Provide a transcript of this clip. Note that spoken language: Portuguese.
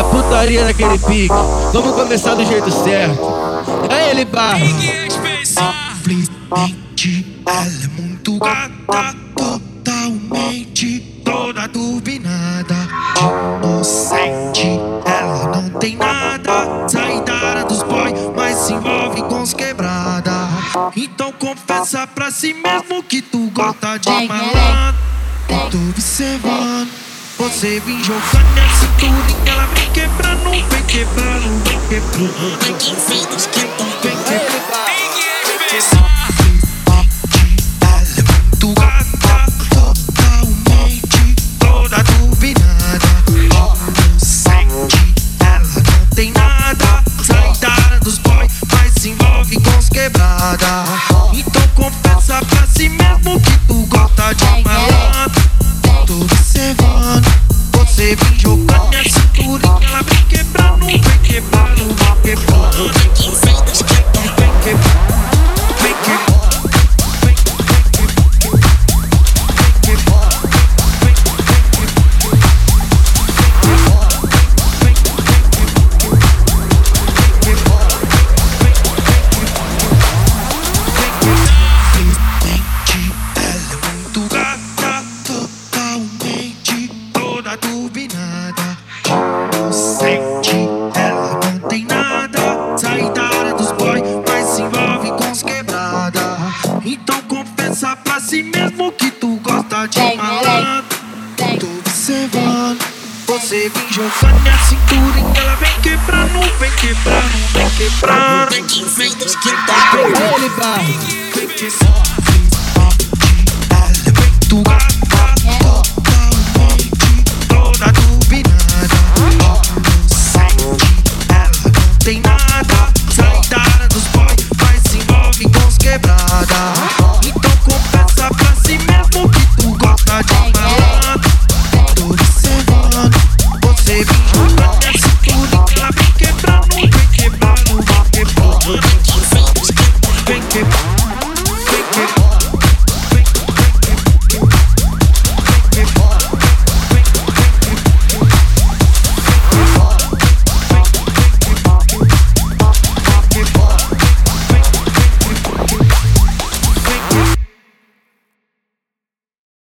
putaria naquele pique. Vamos começar do jeito certo. Aí ele barra. Simplesmente ela é muito gata, totalmente toda turbinada, inocente. Ela não tem nada, sai da área dos boy, mas se envolve com os quebrada. Então confessa pra si mesmo que tu gosta de malandro. Tô observando, você vem jogando a cinturinha, ela vem quebrando, vem quebrando, vem quebrando. Vem quebrando. Então confessa pra si mesmo que tu gosta de malandro. Tô observando, você vem jogando a cinturinha, ela vem quebrando, vem quebrando, vem quebrando. Vem quebrando, vem quebrando. Turbinada, inocente, ela não tem nada, sai da área dos boy, mas se envolve com os quebrada. Então confessa pra si mesmo que tu gosta de malandro. Tô observando, você vem jogando a cinturinha, ela vem quebrando, vem quebrando, vem quebrando. Vem que vem dos quintais. Ele barra. Vem que ela é muito gata.